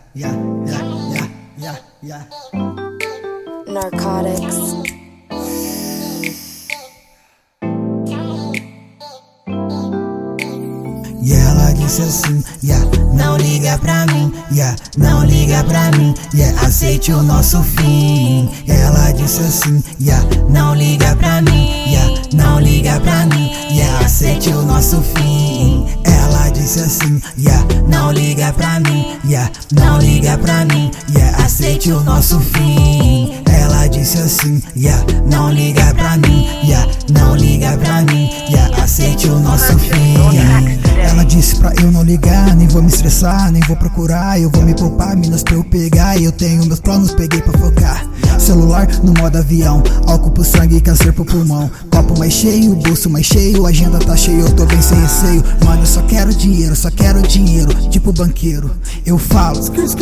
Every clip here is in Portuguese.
yeah. Narcotics. E ela disse assim, não liga pra mim, não liga pra mim, aceite o nosso fim. E ela disse assim, não liga pra mim, não liga pra mim, aceite o nosso fim. Ela disse assim, não liga pra mim, não liga pra mim, aceite o nosso fim. Ela disse assim, não liga pra mim, não liga pra mim, aceite o nosso fim. Ela disse pra eu não ligar, nem vou me estressar, nem vou procurar, eu vou me poupar, minas pra eu pegar. E eu tenho meus planos, peguei pra focar. Celular no modo avião, álcool pro sangue, câncer pro pulmão. Copo mais cheio, bolso mais cheio, agenda tá cheia, eu tô bem sem receio. Mano, eu só quero dinheiro, tipo banqueiro. Eu falo,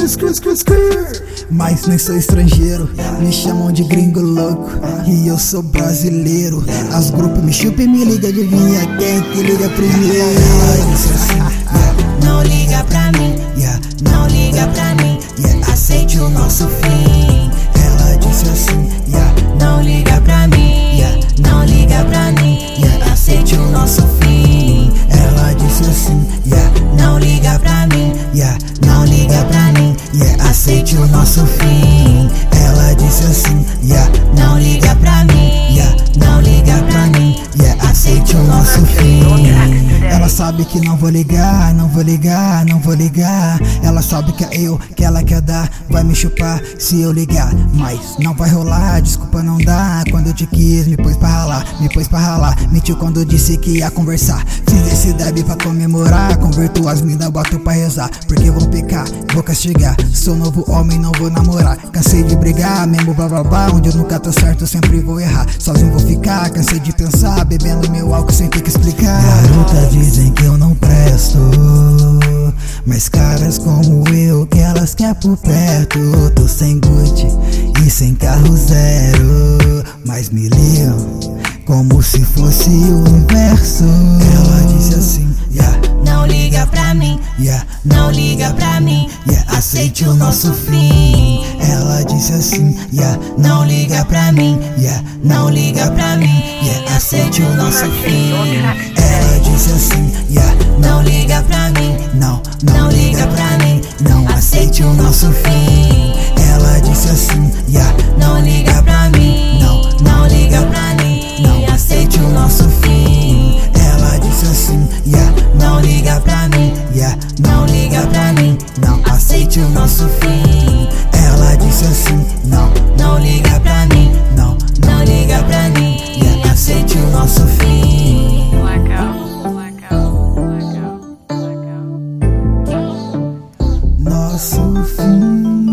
mas nem sou estrangeiro. Me chamam de gringo louco, e eu sou brasileiro. As grupos me chupam e me ligam, adivinha quem que liga primeiro. Ela disse assim, não liga pra mim, não liga pra mim, aceite o nosso fim. Ela disse assim, não liga pra mim, não liga pra mim, aceite o nosso fim. Ela disse assim, não liga pra mim, não liga pra mim, aceite o nosso fim. Ela disse assim, não liga pra mim, não liga pra mim, aceite o nosso fim. Ela sabe que não vou ligar, não vou ligar, não vou ligar. Ela sabe que é eu, que ela quer dar, vai me chupar se eu ligar. Mas não vai rolar, desculpa não dá. Quando eu te quis, me pôs pra ralar, mentiu quando disse que ia conversar. Fiz esse deb pra comemorar, converto as minas, boto pra rezar. Porque vão pecar, vou castigar, sou novo homem, não vou namorar. Cansei de brigar, mesmo blá blá blá, onde eu nunca tô certo, sempre vou errar. Sozinho vou ficar, cansei de pensar, bebendo meu álcool sem ter que explicar. Garotas dizem que eu não presto, mas caras como eu, que elas quer por perto. Tô sem Gucci e sem carro zero, mas me ligam como se fosse o universo. Ela disse assim, não liga pra mim, não liga pra mim, aceite o nosso fim. Ela disse assim, não liga pra mim, não liga pra mim, aceite o nosso fim. Ela disse assim, não liga pra mim, não liga pra mim, não aceite o nosso fim. Ela disse assim, não liga pra mim, não liga pra mim, não aceite o nosso fim. Ela disse assim, não liga pra mim, não liga pra mim, não aceite o nosso fim. Ela disse assim, não liga pra mim, não liga pra mim, aceite o nosso fim. Nosso fim.